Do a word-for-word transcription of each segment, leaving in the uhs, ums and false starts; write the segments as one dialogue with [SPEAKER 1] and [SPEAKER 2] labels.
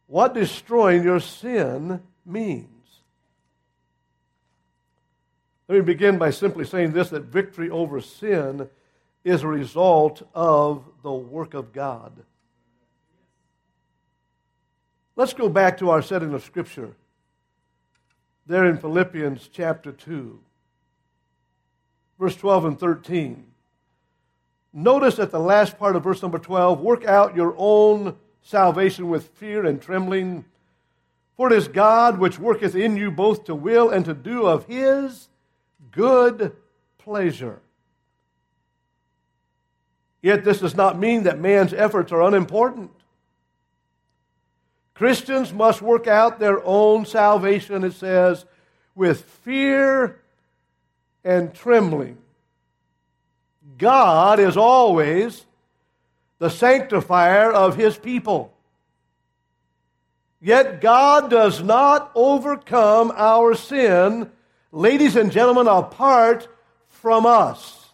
[SPEAKER 1] what destroying your sin means. Let me begin by simply saying this, that victory over sin is a result of the work of God. Let's go back to our setting of Scripture. There in Philippians chapter two, verse twelve and thirteen. Notice at the last part of verse number twelve, work out your own salvation with fear and trembling, for it is God which worketh in you both to will and to do of His good pleasure. Yet this does not mean that man's efforts are unimportant. Christians must work out their own salvation, it says, with fear and trembling. God is always the sanctifier of His people. Yet God does not overcome our sin, ladies and gentlemen, apart from us,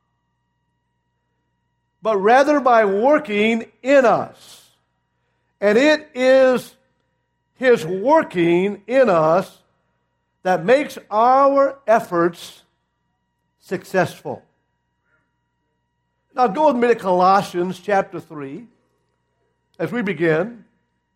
[SPEAKER 1] but rather by working in us. And it is His working in us that makes our efforts successful. Now go with me to Colossians chapter three as we begin.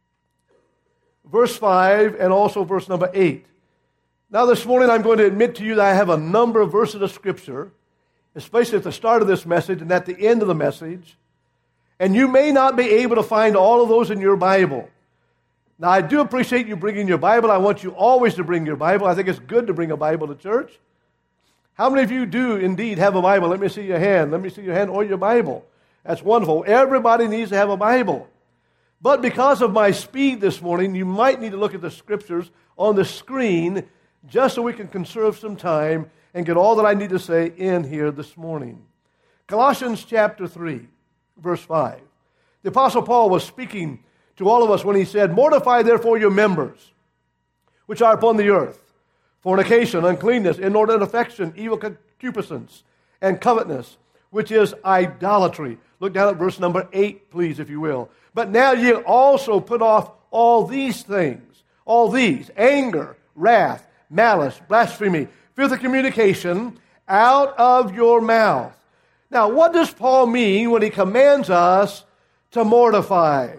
[SPEAKER 1] Verse five and also verse number eight. Now this morning I'm going to admit to you that I have a number of verses of Scripture, especially at the start of this message and at the end of the message. And you may not be able to find all of those in your Bible. Now, I do appreciate you bringing your Bible. I want you always to bring your Bible. I think it's good to bring a Bible to church. How many of you do indeed have a Bible? Let me see your hand. Let me see your hand or your Bible. That's wonderful. Everybody needs to have a Bible. But because of my speed this morning, you might need to look at the Scriptures on the screen just so we can conserve some time and get all that I need to say in here this morning. Colossians chapter three. Verse five. The Apostle Paul was speaking to all of us when he said, mortify therefore your members, which are upon the earth, fornication, uncleanness, inordinate affection, evil concupiscence, and covetousness, which is idolatry. Look down at verse number eight, please, if you will. But now ye also put off all these things, all these, anger, wrath, malice, blasphemy, filthy communication, out of your mouth. Now, what does Paul mean when he commands us to mortify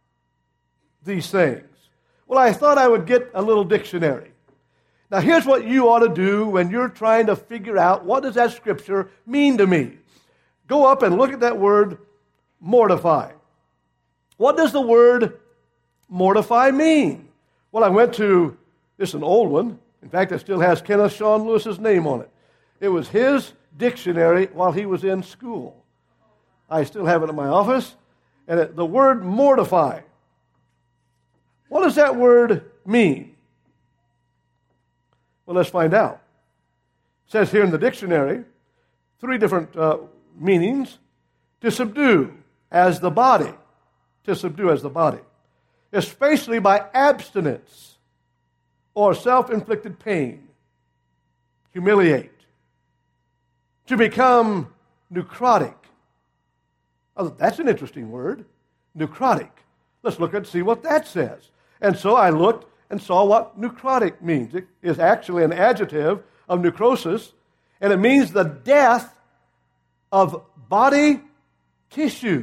[SPEAKER 1] these things? Well, I thought I would get a little dictionary. Now, here's what you ought to do when you're trying to figure out what does that Scripture mean to me. Go up and look at that word, mortify. What does the word mortify mean? Well, I went to, this is an old one. In fact, it still has Kenneth Sean Lewis's name on it. It was his dictionary while he was in school. I still have it in my office. And it, the word mortify. What does that word mean? Well, let's find out. It says here in the dictionary, three different uh, meanings. To subdue as the body. To subdue as the body. Especially by abstinence or self-inflicted pain. Humiliate. To become necrotic. Oh, that's an interesting word. Necrotic. Let's look and see what that says. And so I looked and saw what necrotic means. It is actually an adjective of necrosis, and it means the death of body tissue.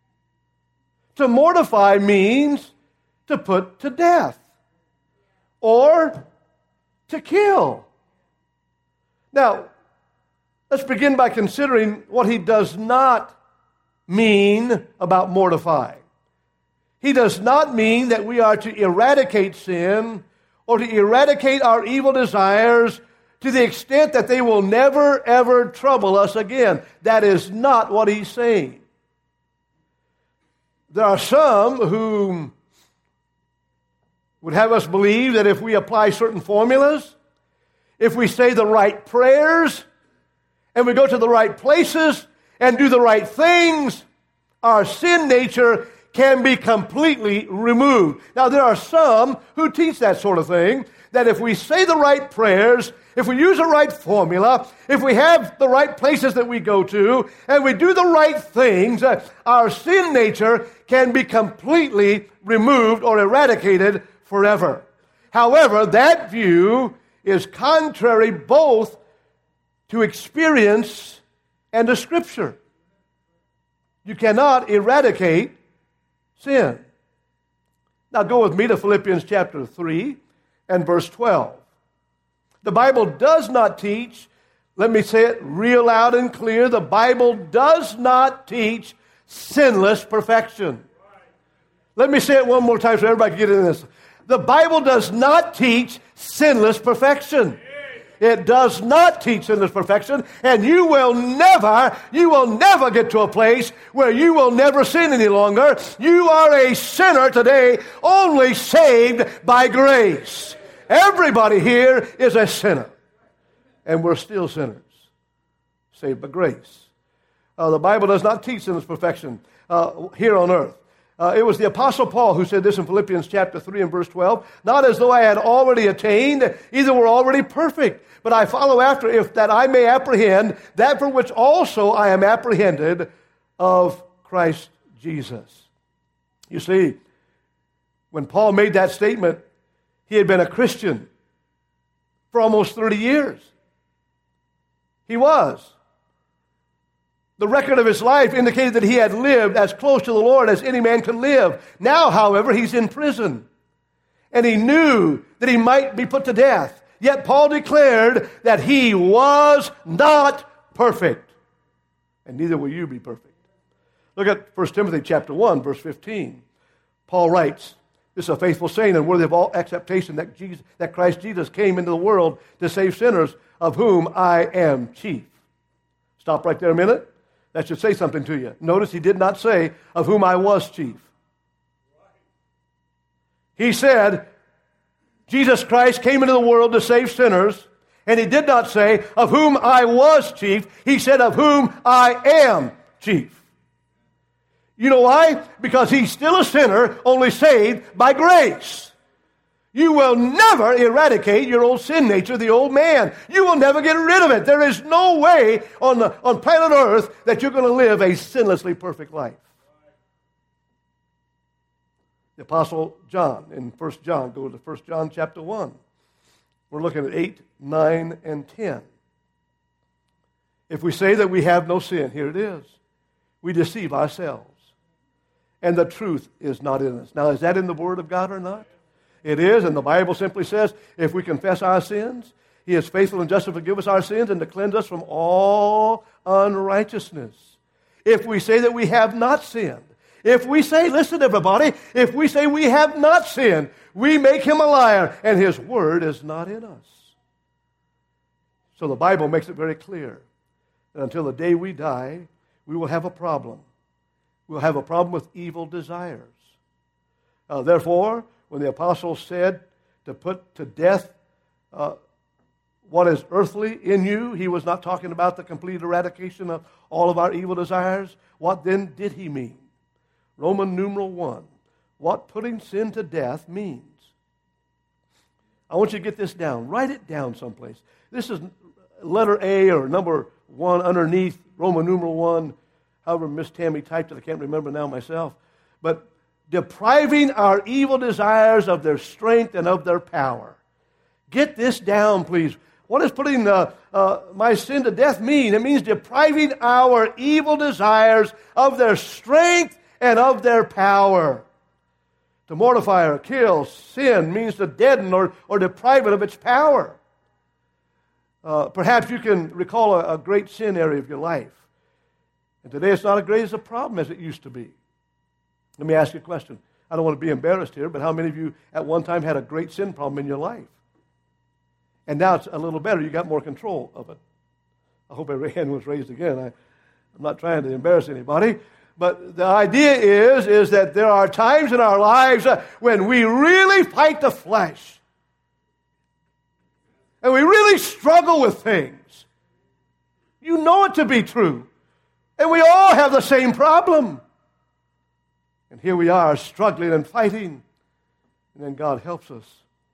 [SPEAKER 1] To mortify means to put to death or to kill. Now, let's begin by considering what he does not mean about mortify. He does not mean that we are to eradicate sin or to eradicate our evil desires to the extent that they will never, ever trouble us again. That is not what he's saying. There are some who would have us believe that if we apply certain formulas, if we say the right prayers, and we go to the right places and do the right things, our sin nature can be completely removed. Now, there are some who teach that sort of thing, that if we say the right prayers, if we use the right formula, if we have the right places that we go to, and we do the right things, uh, our sin nature can be completely removed or eradicated forever. However, that view is contrary both to experience and to Scripture. You cannot eradicate sin. Now go with me to Philippians chapter three and verse twelve. The Bible does not teach, let me say it real loud and clear, the Bible does not teach sinless perfection. Let me say it one more time so everybody can get in this. The Bible does not teach sinless perfection. It does not teach sinless perfection, and you will never, you will never get to a place where you will never sin any longer. You are a sinner today, only saved by grace. Everybody here is a sinner, and we're still sinners, saved by grace. Uh, the Bible does not teach sinless perfection uh, here on earth. Uh, it was the Apostle Paul who said this in Philippians chapter three and verse twelve, not as though I had already attained, either were already perfect, but I follow after, if that I may apprehend that for which also I am apprehended of Christ Jesus. You see, when Paul made that statement, he had been a Christian for almost thirty years. He was. The record of his life indicated that he had lived as close to the Lord as any man could live. Now, however, he's in prison. And he knew that he might be put to death. Yet Paul declared that he was not perfect. And neither will you be perfect. Look at First Timothy chapter one, verse fifteen. Paul writes, this is a faithful saying and worthy of all acceptation, that Jesus, that Christ Jesus came into the world to save sinners, of whom I am chief. Stop right there a minute. That should say something to you. Notice he did not say, of whom I was chief. He said, Jesus Christ came into the world to save sinners, and he did not say, of whom I was chief. He said, of whom I am chief. You know why? Because he's still a sinner, only saved by grace. You will never eradicate your old sin nature, the old man. You will never get rid of it. There is no way on, the, on planet Earth that you're going to live a sinlessly perfect life. The Apostle John, in First John, go to First John chapter one. We're looking at eight, nine, and ten. If we say that we have no sin, here it is. We deceive ourselves. And the truth is not in us. Now, is that in the Word of God or not? It is, and the Bible simply says, if we confess our sins, He is faithful and just to forgive us our sins and to cleanse us from all unrighteousness. If we say that we have not sinned, if we say, listen everybody, if we say we have not sinned, we make Him a liar, and His Word is not in us. So the Bible makes it very clear that until the day we die, we will have a problem. We'll have a problem with evil desires. Uh, therefore, when the apostle said to put to death uh, what is earthly in you, he was not talking about the complete eradication of all of our evil desires. What then did he mean? Roman numeral one, what putting sin to death means. I want you to get this down. Write it down someplace. This is letter A or number one underneath Roman numeral one. However, Miss Tammy typed it. I can't remember now myself. But depriving our evil desires of their strength and of their power. Get this down, please. What does putting uh, uh, my sin to death mean? It means depriving our evil desires of their strength and of their power. To mortify or kill sin means to deaden or, or deprive it of its power. Uh, perhaps you can recall a, a great sin area of your life. And today it's not as great as a problem as it used to be. Let me ask you a question. I don't want to be embarrassed here, but how many of you at one time had a great sin problem in your life? And now it's a little better. You got more control of it. I hope every hand was raised again. I, I'm not trying to embarrass anybody. But the idea is, is that there are times in our lives uh, when we really fight the flesh. And we really struggle with things. You know it to be true. And we all have the same problem. And here we are struggling and fighting. And then God helps us.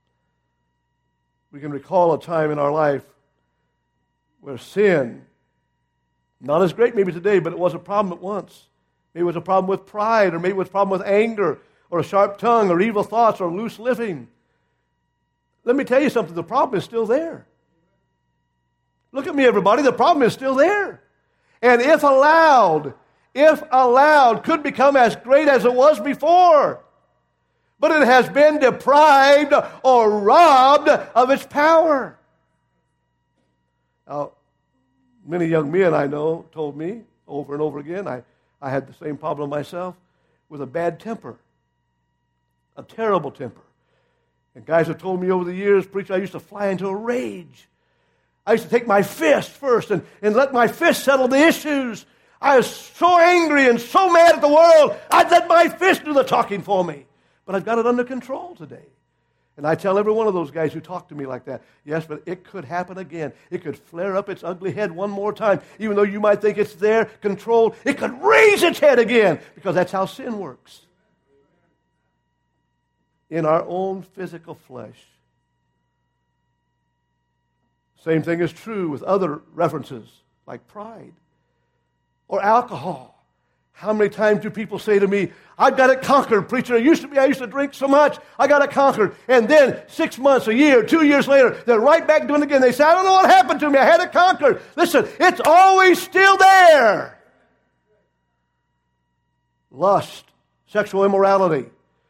[SPEAKER 1] We can recall a time in our life where sin, not as great maybe today, but it was a problem at once. Maybe it was a problem with pride, or maybe it was a problem with anger, or a sharp tongue or evil thoughts or loose living. Let me tell you something. The problem is still there. Look at me, everybody. The problem is still there. And if allowed, if allowed, could become as great as it was before. But it has been deprived or robbed of its power. Now, many young men I know told me over and over again, I, I had the same problem myself, with a bad temper, a terrible temper. And guys have told me over the years, preacher, I used to fly into a rage. I used to take my fist first and, and let my fist settle the issues. I was so angry and so mad at the world, I'd let my fist do the talking for me. But I've got it under control today. And I tell every one of those guys who talk to me like that, yes, but it could happen again. It could flare up its ugly head one more time. Even though you might think it's there, controlled, it could raise its head again, because that's how sin works. In our own physical flesh. Same thing is true with other references, like pride or alcohol. How many times do people say to me, I've got it conquered, preacher. It used to be I used to drink so much, I got it conquered. And then six months, a year, two years later, they're right back doing it again. They say, I don't know what happened to me. I had it conquered. Listen, it's always still there. Lust, sexual immorality.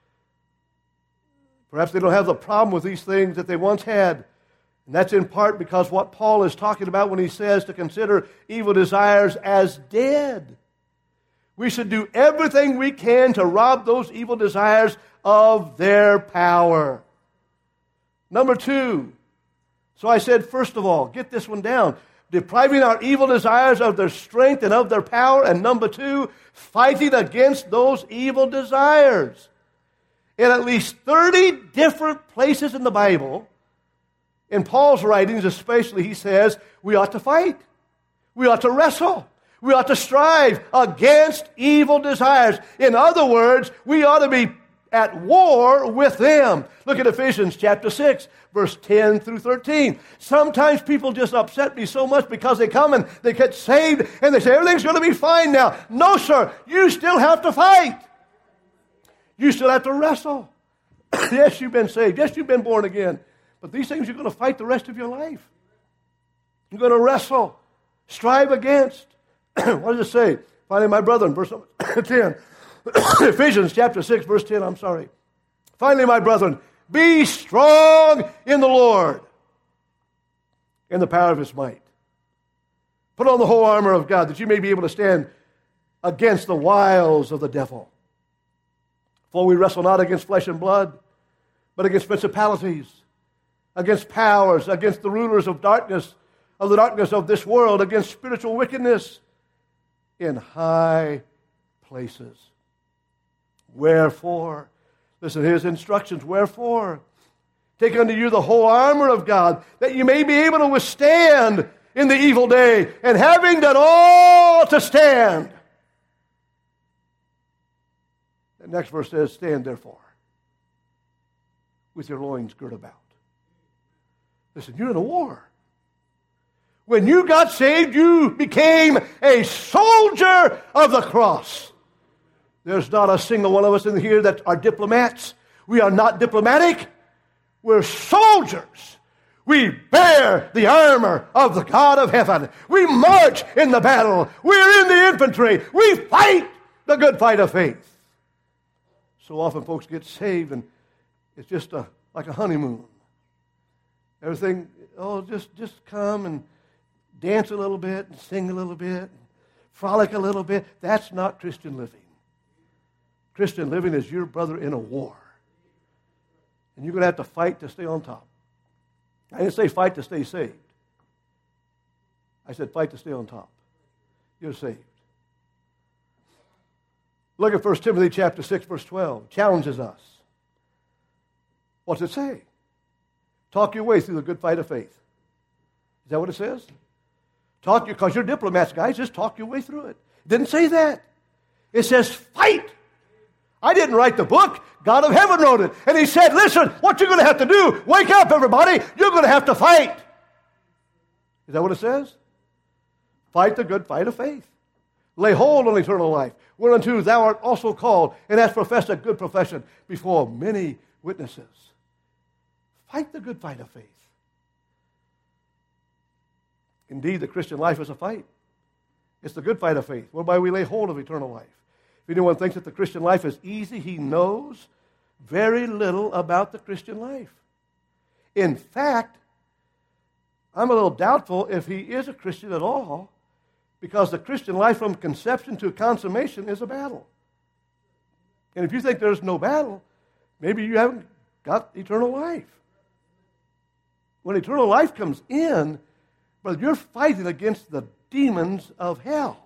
[SPEAKER 1] Perhaps they don't have the problem with these things that they once had. And that's in part because what Paul is talking about when he says to consider evil desires as dead. We should do everything we can to rob those evil desires of their power. Number two, so I said, first of all, get this one down. Depriving our evil desires of their strength and of their power. And number two, fighting against those evil desires. In at least thirty different places in the Bible, in Paul's writings especially, he says we ought to fight. We ought to wrestle. We ought to strive against evil desires. In other words, we ought to be at war with them. Look at Ephesians chapter six, verse ten through thirteen. Sometimes people just upset me so much because they come and they get saved and they say, everything's going to be fine now. No, sir. You still have to fight. You still have to wrestle. Yes, you've been saved. Yes, you've been born again. But these things you're going to fight the rest of your life. You're going to wrestle, strive against. What does it say? Finally, my brethren, verse ten. Ephesians chapter six, verse ten, I'm sorry. Finally, my brethren, be strong in the Lord, in the power of his might. Put on the whole armor of God, that you may be able to stand against the wiles of the devil. For we wrestle not against flesh and blood, but against principalities, against powers, against the rulers of darkness, of the darkness of this world, against spiritual wickedness in high places. Wherefore, listen to his instructions, wherefore, take unto you the whole armor of God, that you may be able to withstand in the evil day, and having done all to stand. The next verse says, stand therefore, with your loins girt about. Listen, you're in a war. When you got saved, you became a soldier of the cross. There's not a single one of us in here that are diplomats. We are not diplomatic. We're soldiers. We bear the armor of the God of heaven. We march in the battle. We're in the infantry. We fight the good fight of faith. So often folks get saved and it's just a, like a honeymoon. Everything, oh, just, just come and dance a little bit and sing a little bit, and frolic a little bit. That's not Christian living. Christian living is your brother in a war. And you're going to have to fight to stay on top. I didn't say fight to stay saved. I said fight to stay on top. You're saved. Look at First Timothy chapter six, verse twelve. Challenges us. What's it say? Talk your way through the good fight of faith. Is that what it says? Talk your, because you're diplomats, guys, just talk your way through it. It didn't say that. It says fight. I didn't write the book. God of heaven wrote it. And he said, listen, what you're going to have to do, wake up, everybody. You're going to have to fight. Is that what it says? Fight the good fight of faith. Lay hold on eternal life, whereunto thou art also called, and hast professed a good profession before many witnesses. Fight the good fight of faith. Indeed, the Christian life is a fight. It's the good fight of faith, whereby we lay hold of eternal life. If anyone thinks that the Christian life is easy, he knows very little about the Christian life. In fact, I'm a little doubtful if he is a Christian at all, because the Christian life from conception to consummation is a battle. And if you think there's no battle, maybe you haven't got eternal life. When eternal life comes in, brother, you're fighting against the demons of hell.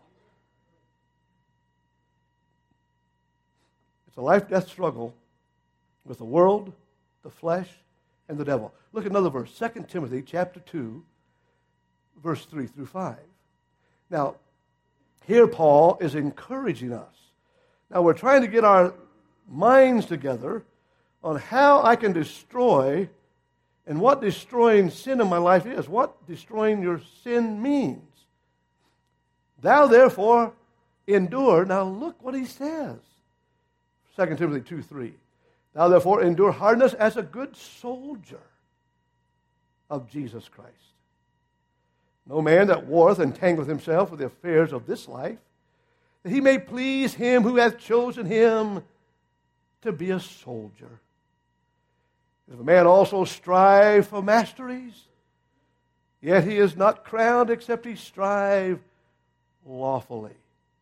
[SPEAKER 1] It's a life-death struggle with the world, the flesh, and the devil. Look at another verse, Second Timothy chapter two, verse three through five. Now, here Paul is encouraging us. Now, we're trying to get our minds together on how I can destroy and what destroying sin in my life is, what destroying your sin means. Thou therefore endure. Now look what he says. Second Timothy two three. Thou therefore endure hardness as a good soldier of Jesus Christ. No man that warreth entangleth himself with the affairs of this life, that he may please him who hath chosen him to be a soldier. If a man also strive for masteries, yet he is not crowned except he strive lawfully.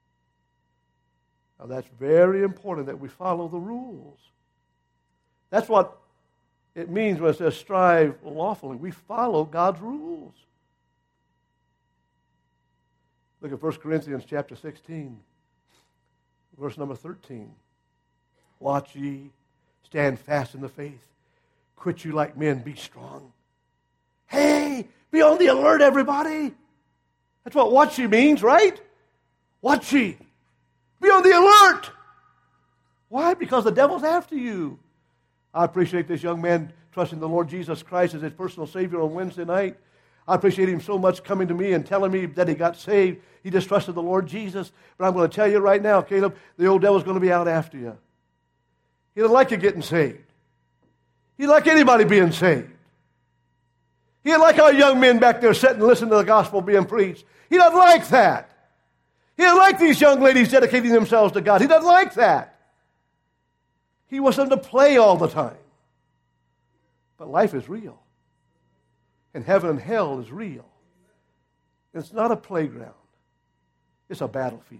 [SPEAKER 1] Now that's very important that we follow the rules. That's what it means when it says strive lawfully. We follow God's rules. Look at First Corinthians chapter sixteen, verse number thirteen. Watch ye, stand fast in the faith. Quit you like men, be strong. Hey, be on the alert, everybody. That's what watch ye means, right? Watch ye. Be on the alert. Why? Because the devil's after you. I appreciate this young man trusting the Lord Jesus Christ as his personal Savior on Wednesday night. I appreciate him so much coming to me and telling me that he got saved. He just trusted the Lord Jesus. But I'm going to tell you right now, Caleb, the old devil's going to be out after you. He doesn't like you getting saved. He doesn't like anybody being saved. He doesn't like our young men back there sitting and listening to the gospel being preached. He doesn't like that. He doesn't like these young ladies dedicating themselves to God. He doesn't like that. He wants them to play all the time. But life is real. And heaven and hell is real. It's not a playground. It's a battlefield.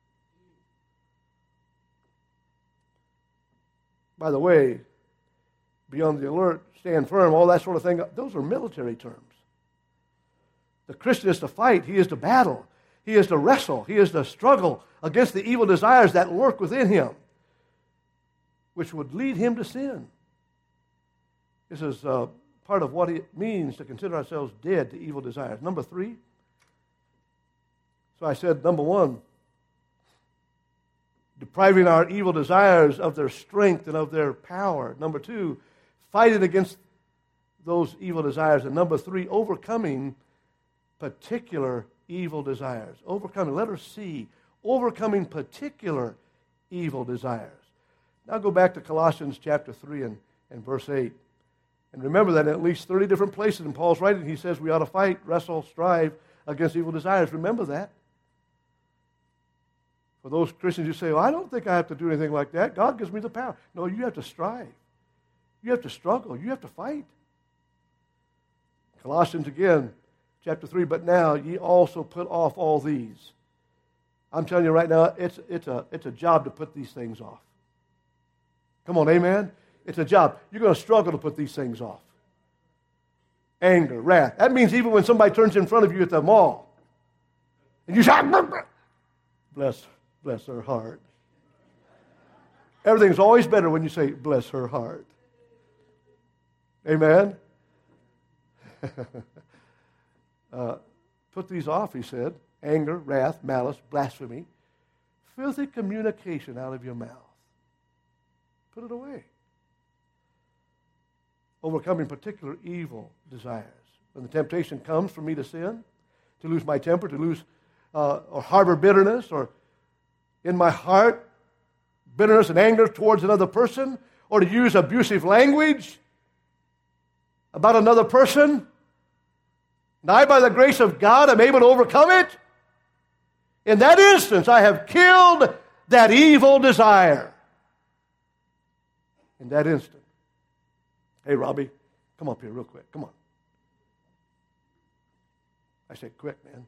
[SPEAKER 1] By the way, be on the alert, stand firm, all that sort of thing, those are military terms. The Christian is to fight. He is to battle. He is to wrestle. He is to struggle against the evil desires that lurk within him, which would lead him to sin. This is uh, part of what it means to consider ourselves dead to evil desires. Number three. So I said, number one, depriving our evil desires of their strength and of their power. Number two, fighting against those evil desires. And number three, overcoming particular evil desires. Overcoming, letter C, overcoming particular evil desires. Now go back to Colossians chapter three and, and verse eight. And remember that in at least thirty different places in Paul's writing, he says we ought to fight, wrestle, strive against evil desires. Remember that. For those Christians who say, well, I don't think I have to do anything like that. God gives me the power. No, you have to strive. You have to struggle. You have to fight. Colossians again, chapter three, but now ye also put off all these. I'm telling you right now, it's, it's, a, it's a job to put these things off. Come on, amen? It's a job. You're going to struggle to put these things off. Anger, wrath. That means even when somebody turns in front of you at the mall, and you shout, bless, bless her heart. Everything's always better when you say, bless her heart. Amen? uh, put these off, he said. Anger, wrath, malice, blasphemy, filthy communication out of your mouth. Put it away. Overcoming particular evil desires. When the temptation comes for me to sin, to lose my temper, to lose uh, or harbor bitterness, or in my heart, bitterness and anger towards another person, or to use abusive language about another person, and I, by the grace of God, am able to overcome it, in that instance, I have killed that evil desire. In that instant. Hey, Robbie, come up here real quick. Come on. I said, quick, man.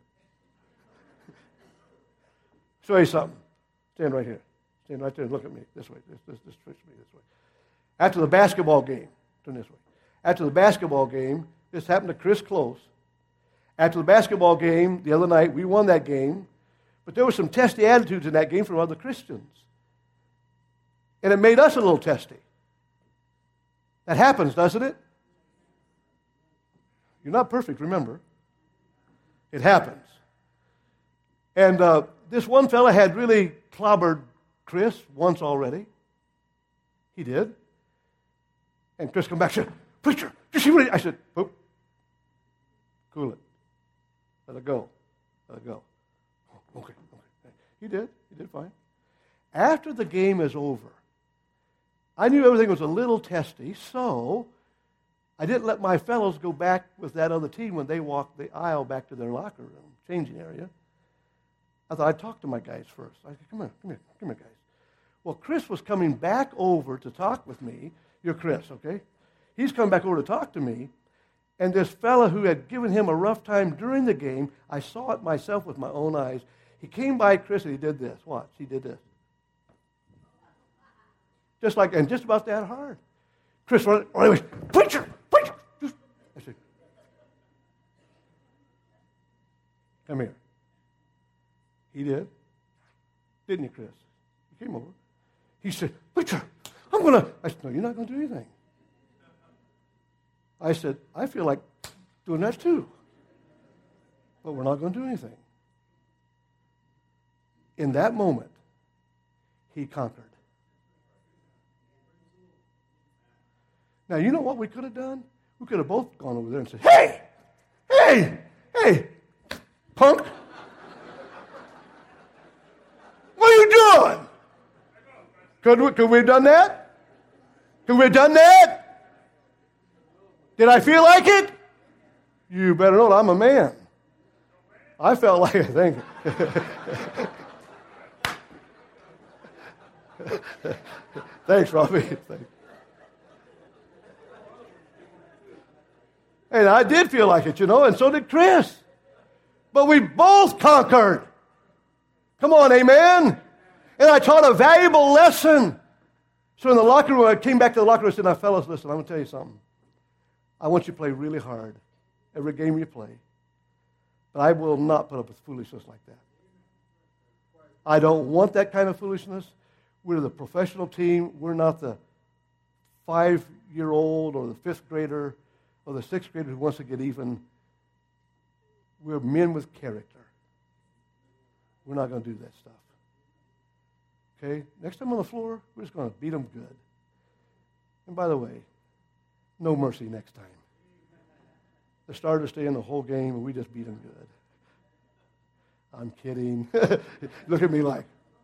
[SPEAKER 1] Show you something. Stand right here. Stand right there and look at me. This way. This, this, this, this, me this way. After the basketball game, turn this way. After the basketball game, this happened to Chris Close. After the basketball game the other night, we won that game, but there were some testy attitudes in that game from other Christians. And it made us a little testy. That happens, doesn't it? You're not perfect, remember. It happens. And uh, this one fella had really clobbered Chris once already. He did. And Chris come back and said, preacher, did you see what he... I said, oh, cool it. Let it go. Let it go. Oh, okay, okay. He did. He did fine. After the game is over, I knew everything was a little testy, so I didn't let my fellows go back with that other team when they walked the aisle back to their locker room, changing area. I thought I'd talk to my guys first. I said, come here, come here, come here, guys. Well, Chris was coming back over to talk with me. You're Chris, okay? He's coming back over to talk to me, and this fella who had given him a rough time during the game, I saw it myself with my own eyes. He came by Chris and he did this. Watch, he did this. Just like, and just about that hard. Chris, or anyways, preacher, preacher. I said, come here. He did. Didn't he, Chris? He came over. He said, preacher, I'm going to. I said, no, you're not going to do anything. I said, I feel like doing that too. But we're not going to do anything. In that moment, he conquered. Now, you know what we could have done? We could have both gone over there and said, hey, hey, hey, punk. What are you doing? Could we, could we have done that? Could we have done that? Did I feel like it? You better know I'm a man. I felt like it. Thank you. Thanks, Robbie. Thanks. And I did feel like it, you know, and so did Chris. But we both conquered. Come on, amen? And I taught a valuable lesson. So in the locker room, I came back to the locker room and said, now, fellas, listen, I'm going to tell you something. I want you to play really hard every game you play. But I will not put up with foolishness like that. I don't want that kind of foolishness. We're the professional team. We're not the five-year-old or the fifth grader or the sixth grader who wants to get even. We're men with character. We're not going to do that stuff. Okay? Next time on the floor, we're just going to beat them good. And by the way, no mercy next time. The starters stay in the whole game, and we just beat them good. I'm kidding. Look at me like.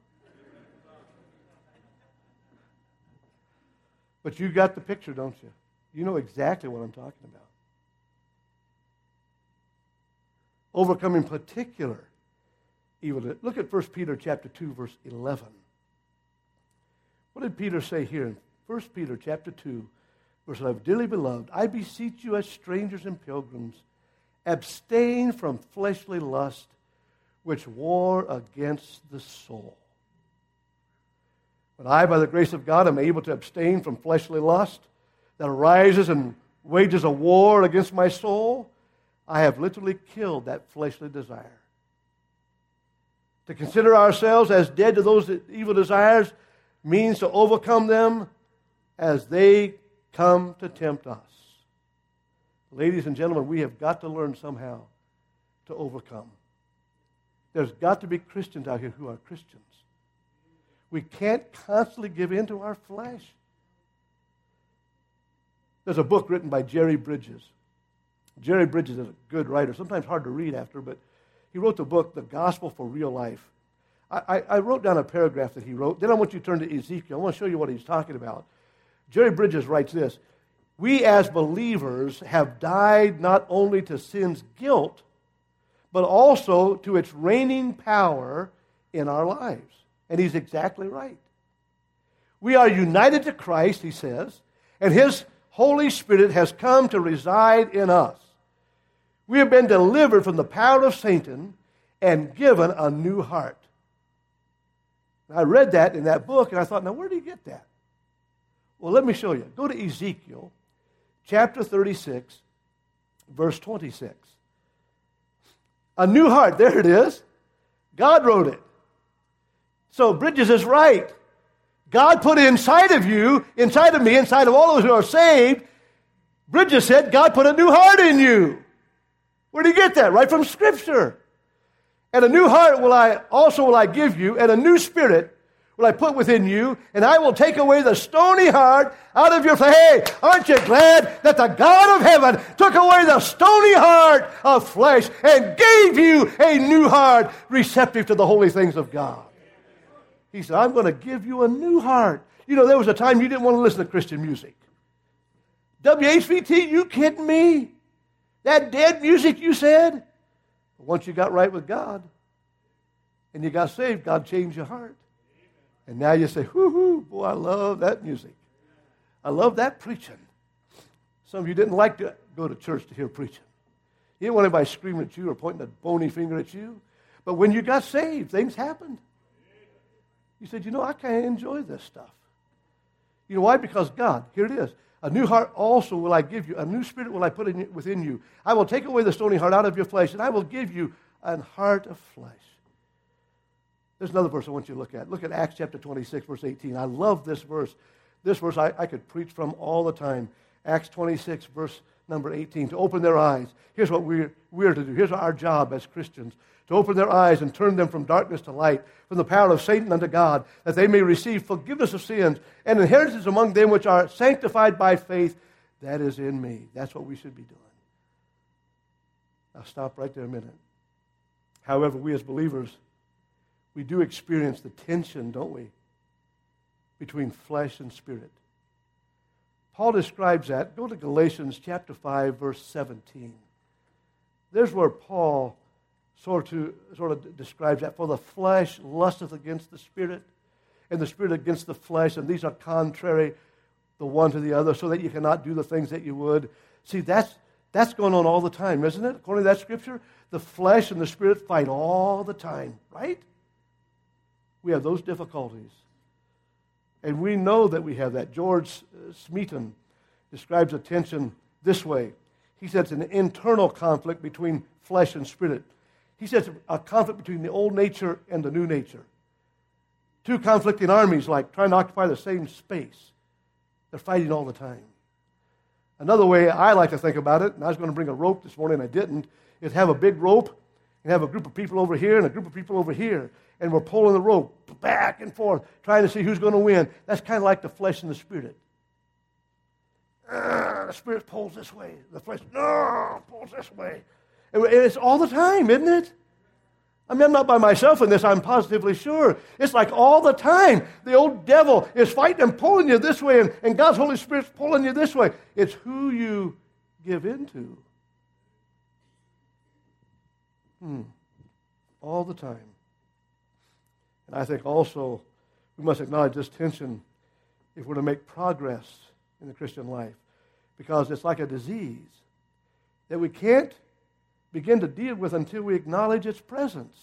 [SPEAKER 1] But you got the picture, don't you? You know exactly what I'm talking about. Overcoming particular evil. Look at First Peter chapter two, verse eleven. What did Peter say here in First Peter chapter two, verse eleven? Dearly beloved, I beseech you as strangers and pilgrims, abstain from fleshly lust, which war against the soul. When I, by the grace of God, am able to abstain from fleshly lust that arises and wages a war against my soul, I have literally killed that fleshly desire. To consider ourselves as dead to those evil desires means to overcome them as they come to tempt us. Ladies and gentlemen, we have got to learn somehow to overcome. There's got to be Christians out here who are Christians. We can't constantly give in to our flesh. There's a book written by Jerry Bridges. Jerry Bridges is a good writer, sometimes hard to read after, but He wrote the book, The Gospel for Real Life. I, I, I wrote down a paragraph that he wrote. Then I want you to turn to Ezekiel. I want to show you what he's talking about. Jerry Bridges writes this: we as believers have died not only to sin's guilt, but also to its reigning power in our lives. And he's exactly right. We are united to Christ, he says, and his Holy Spirit has come to reside in us. We have been delivered from the power of Satan and given a new heart. I read that in that book, and I thought, now where do you get that? Well, let me show you. Go to Ezekiel chapter thirty-six, verse twenty-six. A new heart, there it is. God wrote it. So Bridges is right. God put inside of you, inside of me, inside of all of us who are saved, Bridges said, God put a new heart in you. Where do you get that? Right from Scripture. And a new heart will I also will I give you, and a new spirit will I put within you, and I will take away the stony heart out of your flesh. Hey, aren't you glad that the God of heaven took away the stony heart of flesh and gave you a new heart receptive to the holy things of God? He said, I'm going to give you a new heart. You know, there was a time you didn't want to listen to Christian music. W H V T, you kidding me? That dead music, you said? Once you got right with God and you got saved, God changed your heart. And now you say, whoo-hoo, boy, I love that music. I love that preaching. Some of you didn't like to go to church to hear preaching. You didn't want anybody screaming at you or pointing a bony finger at you. But when you got saved, things happened. You said, you know, I can't enjoy this stuff. You know why? Because God, here it is. A new heart also will I give you. A new spirit will I put in, within you. I will take away the stony heart out of your flesh, and I will give you an heart of flesh. There's another verse I want you to look at. Look at Acts chapter twenty-six, verse eighteen. I love this verse. This verse I, I could preach from all the time. Acts twenty-six, verse number eighteen. To open their eyes. Here's what we're, we're to do. Here's our job as Christians. To open their eyes and turn them from darkness to light, from the power of Satan unto God, that they may receive forgiveness of sins and inheritance among them which are sanctified by faith. That is in me. That's what we should be doing. I'll stop right there a minute. However, we as believers, we do experience the tension, don't we, between flesh and spirit. Paul describes that. Go to Galatians chapter five, verse seventeen. There's where Paul sort of, sort of describes that. For the flesh lusteth against the spirit, and the spirit against the flesh, and these are contrary the one to the other, so that you cannot do the things that you would. See, that's that's going on all the time, isn't it? According to that scripture, the flesh and the spirit fight all the time, right? We have those difficulties. And we know that we have that. George Smeaton describes a tension this way. He says it's an internal conflict between flesh and spirit. He says a conflict between the old nature and the new nature. Two conflicting armies, like trying to occupy the same space. They're fighting all the time. Another way I like to think about it, and I was going to bring a rope this morning, I didn't, is have a big rope and have a group of people over here and a group of people over here. And we're pulling the rope back and forth, trying to see who's going to win. That's kind of like the flesh and the spirit. Uh, the spirit pulls this way. The flesh, no, pulls this way. And it's all the time, isn't it? I mean, I'm not by myself in this, I'm positively sure. It's like all the time. The old devil is fighting and pulling you this way, and, and God's Holy Spirit's pulling you this way. It's who you give into. Hmm. All the time. And I think also we must acknowledge this tension if we're to make progress in the Christian life, because it's like a disease that we can't begin to deal with until we acknowledge its presence.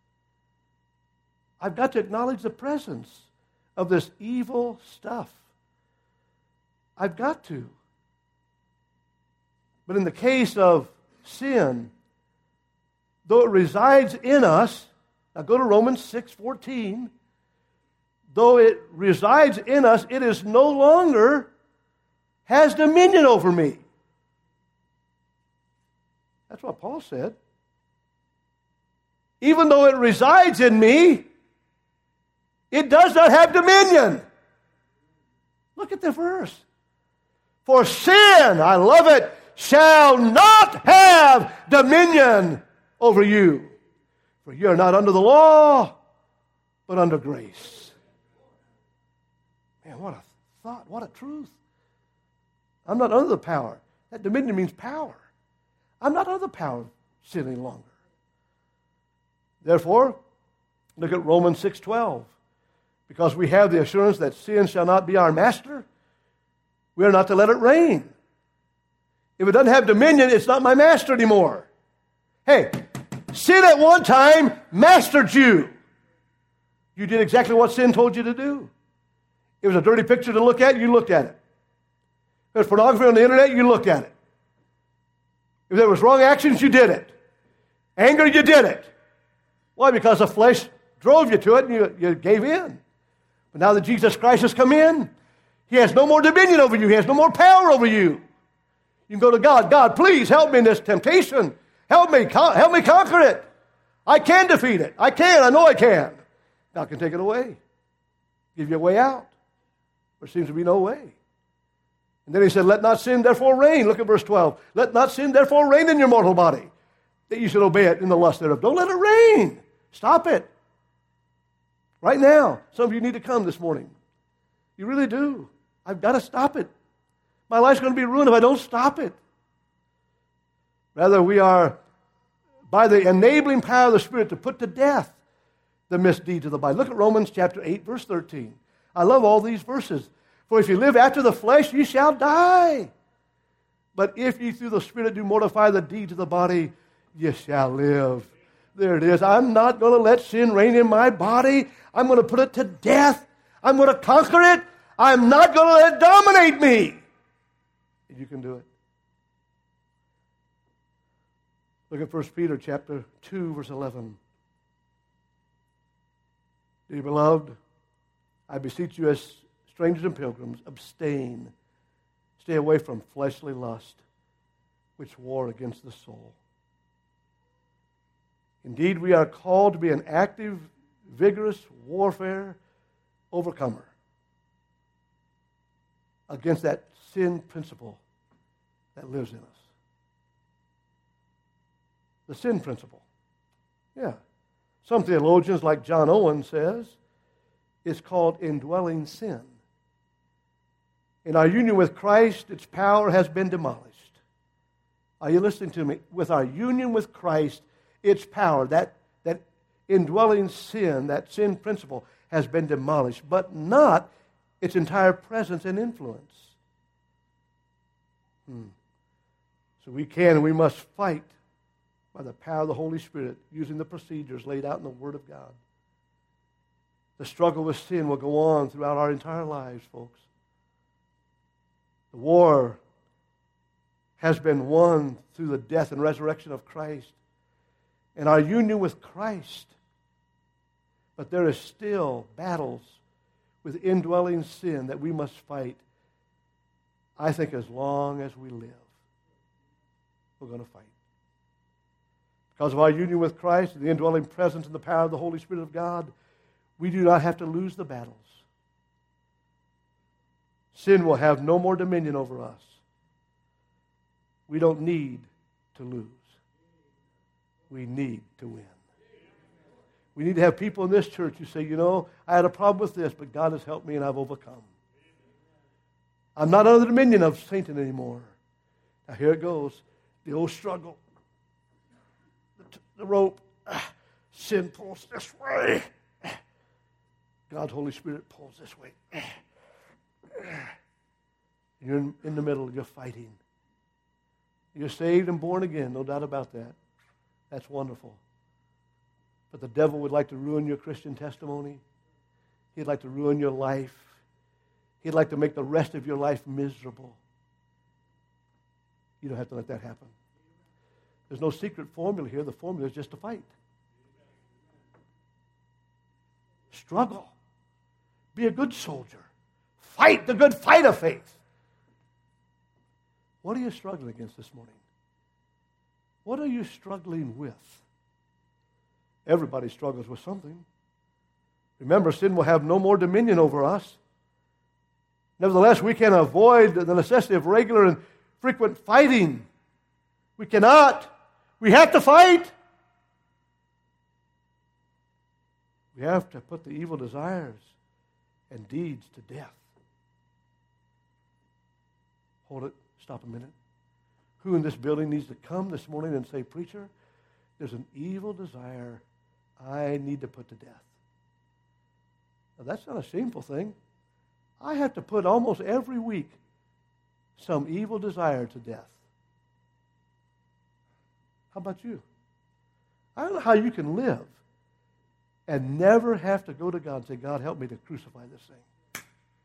[SPEAKER 1] I've got to acknowledge the presence of this evil stuff. I've got to. But in the case of sin, though it resides in us, now go to Romans six fourteen. Though it resides in us, it is no longer has dominion over me. That's what Paul said. Even though it resides in me, it does not have dominion. Look at the verse. For sin, I love it, shall not have dominion over you. For you are not under the law, but under grace. Man, what a thought, what a truth. I'm not under the power. That dominion means power. I'm not under the power of sin any longer. Therefore, look at Romans six twelve. Because we have the assurance that sin shall not be our master, we are not to let it reign. If it doesn't have dominion, it's not my master anymore. Hey, sin at one time mastered you. You did exactly what sin told you to do. It was a dirty picture to look at, you looked at it. If there was pornography on the internet, you looked at it. If there was wrong actions, you did it. Anger, you did it. Why? Because the flesh drove you to it and you, you gave in. But now that Jesus Christ has come in, He has no more dominion over you. He has no more power over you. You can go to God. God, please help me in this temptation. Help me. Help me conquer it. I can defeat it. I can. I know I can. God can take it away. Give you a way out. There seems to be no way. And then He said, let not sin therefore reign. Look at verse twelve. Let not sin therefore reign in your mortal body, that you should obey it in the lust thereof. Don't let it reign. Stop it. Right now. Some of you need to come this morning. You really do. I've got to stop it. My life's going to be ruined if I don't stop it. Rather, we are, by the enabling power of the Spirit, to put to death the misdeeds of the body. Look at Romans chapter eight, verse thirteen. I love all these verses. For if you live after the flesh, you shall die. But if ye through the Spirit do mortify the deeds of the body, ye shall live. There it is. I'm not going to let sin reign in my body. I'm going to put it to death. I'm going to conquer it. I'm not going to let it dominate me. You can do it. Look at First Peter chapter two, verse eleven. Dear beloved, I beseech you as strangers and pilgrims, abstain. Stay away from fleshly lust, which war against the soul. Indeed, we are called to be an active, vigorous warfare overcomer against that sin principle that lives in us. The sin principle. Yeah. Some theologians, like John Owen says, it's called indwelling sin. In our union with Christ, its power has been demolished. Are you listening to me? With our union with Christ, its power, that, that indwelling sin, that sin principle, has been demolished, but not its entire presence and influence. Hmm. So we can and we must fight by the power of the Holy Spirit, using the procedures laid out in the Word of God. The struggle with sin will go on throughout our entire lives, folks. The war has been won through the death and resurrection of Christ and our union with Christ. But there is still battles with indwelling sin that we must fight. I think as long as we live, we're going to fight. Because of our union with Christ and the indwelling presence and the power of the Holy Spirit of God, we do not have to lose the battles. Sin will have no more dominion over us. We don't need to lose. We need to win. We need to have people in this church who say, you know, I had a problem with this, but God has helped me and I've overcome. I'm not under the dominion of Satan anymore. Now here it goes. The old struggle. The, the rope. Ah, sin pulls this way. Ah, God's Holy Spirit pulls this way. Ah, ah. You're in, in the middle. You're fighting. You're saved and born again. No doubt about that. That's wonderful. But the devil would like to ruin your Christian testimony. He'd like to ruin your life. He'd like to make the rest of your life miserable. You don't have to let that happen. There's no secret formula here. The formula is just to fight. Struggle. Be a good soldier. Fight the good fight of faith. What are you struggling against this morning? What are you struggling with? Everybody struggles with something. Remember, sin will have no more dominion over us. Nevertheless, we can avoid the necessity of regular and frequent fighting. We cannot. We have to fight. We have to put the evil desires and deeds to death. Hold it. Stop a minute. Who in this building needs to come this morning and say, preacher, there's an evil desire I need to put to death? Now, that's not a shameful thing. I have to put almost every week some evil desire to death. How about you? I don't know how you can live and never have to go to God and say, God, help me to crucify this thing.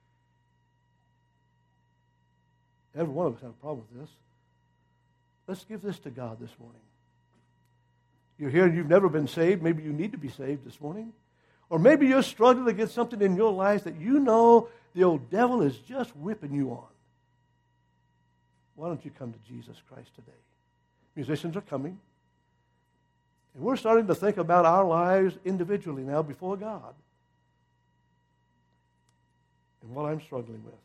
[SPEAKER 1] Every one of us have a problem with this. Let's give this to God this morning. You're here and you've never been saved. Maybe you need to be saved this morning. Or maybe you're struggling to get something in your life that you know the old devil is just whipping you on. Why don't you come to Jesus Christ today? Musicians are coming. And we're starting to think about our lives individually now before God and what I'm struggling with.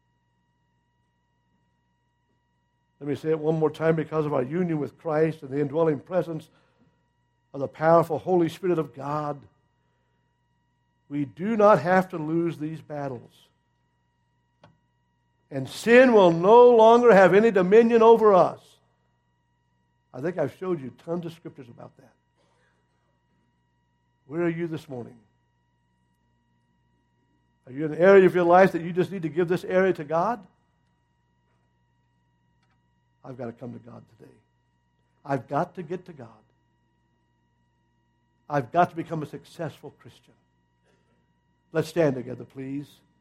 [SPEAKER 1] Let me say it one more time. Because of our union with Christ and the indwelling presence of the powerful Holy Spirit of God, we do not have to lose these battles. And sin will no longer have any dominion over us. I think I've showed you tons of scriptures about that. Where are you this morning? Are you in an area of your life that you just need to give this area to God? I've got to come to God today. I've got to get to God. I've got to become a successful Christian. Let's stand together, please.